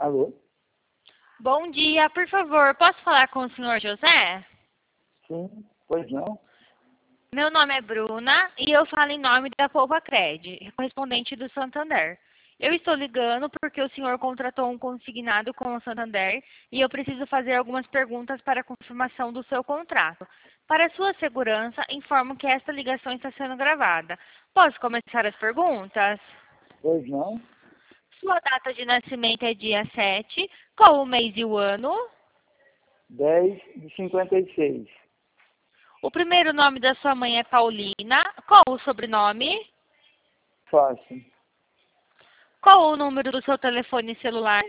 Alô? Bom dia, por favor, posso falar com o senhor José? Sim, pois não? Meu nome é Bruna e eu falo em nome da Poupa-Cred, correspondente do Santander. Eu estou ligando porque o senhor contratou um consignado com o Santander e eu preciso fazer algumas perguntas para a confirmação do seu contrato. Para sua segurança, informo que esta ligação está sendo gravada. Posso começar as perguntas? Pois não? Sua data de nascimento é dia 7. Qual o mês e o ano? 10 de 56. O primeiro nome da sua mãe é Paulina. Qual o sobrenome? Fácil. Qual o número do seu telefone celular?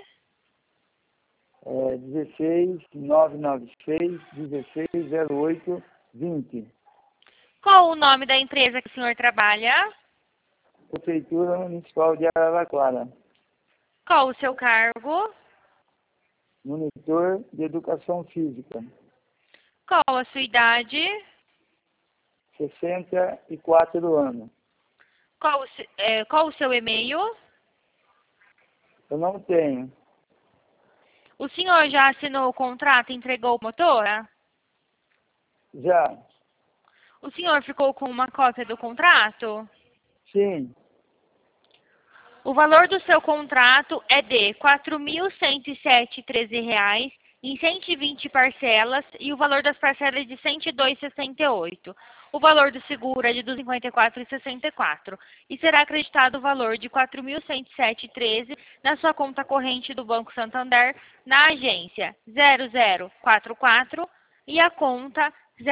16 996 16 08 20. Qual o nome da empresa que o senhor trabalha? Prefeitura Municipal de Araraquara. Qual o seu cargo? Monitor de Educação Física. Qual a sua idade? 64 anos. Qual o seu e-mail? Eu não tenho. O senhor já assinou o contrato e entregou a motora? Já? O senhor ficou com uma cópia do contrato? Sim. O valor do seu contrato é de R$ 4.107,13 em 120 parcelas e o valor das parcelas é de R$ 102,68. O valor do seguro é de R$ 254,64 e será acreditado o valor de R$ 4.107,13 na sua conta corrente do Banco Santander na agência 0044 e a conta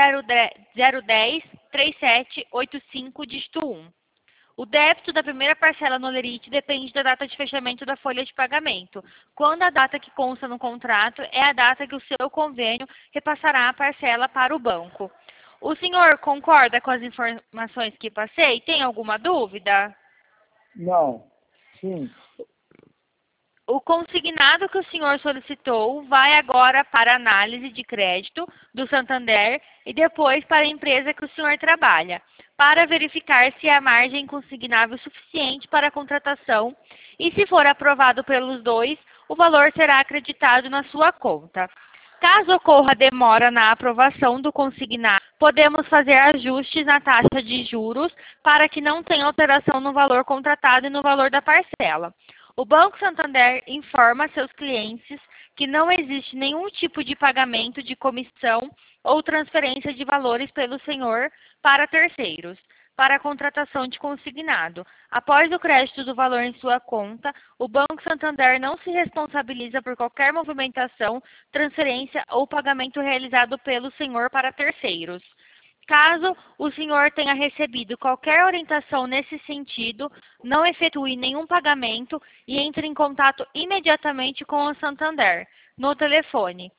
0103785 dígito 1. O débito da primeira parcela no Olerite depende da data de fechamento da folha de pagamento, quando a data que consta no contrato é a data que o seu convênio repassará a parcela para o banco. O senhor concorda com as informações que passei? Tem alguma dúvida? Não. Sim. O consignado que o senhor solicitou vai agora para a análise de crédito do Santander e depois para a empresa que o senhor trabalha, para verificar se há margem consignável suficiente para a contratação e, se for aprovado pelos dois, o valor será acreditado na sua conta. Caso ocorra demora na aprovação do consignado, podemos fazer ajustes na taxa de juros para que não tenha alteração no valor contratado e no valor da parcela. O Banco Santander informa seus clientes que não existe nenhum tipo de pagamento de comissão ou transferência de valores pelo senhor para terceiros, para a contratação de consignado. Após o crédito do valor em sua conta, o Banco Santander não se responsabiliza por qualquer movimentação, transferência ou pagamento realizado pelo senhor para terceiros. Caso o senhor tenha recebido qualquer orientação nesse sentido, não efetue nenhum pagamento e entre em contato imediatamente com o Santander no telefone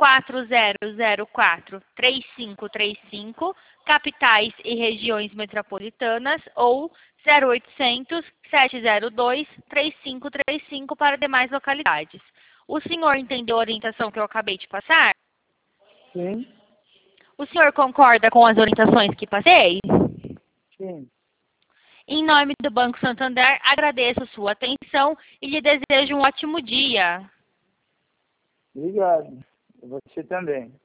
4004-3535, capitais e regiões metropolitanas, ou 0800-702-3535 para demais localidades. O senhor entendeu a orientação que eu acabei de passar? Sim. O senhor concorda com as orientações que passei? Sim. Em nome do Banco Santander, agradeço sua atenção e lhe desejo um ótimo dia. Obrigado. Você também.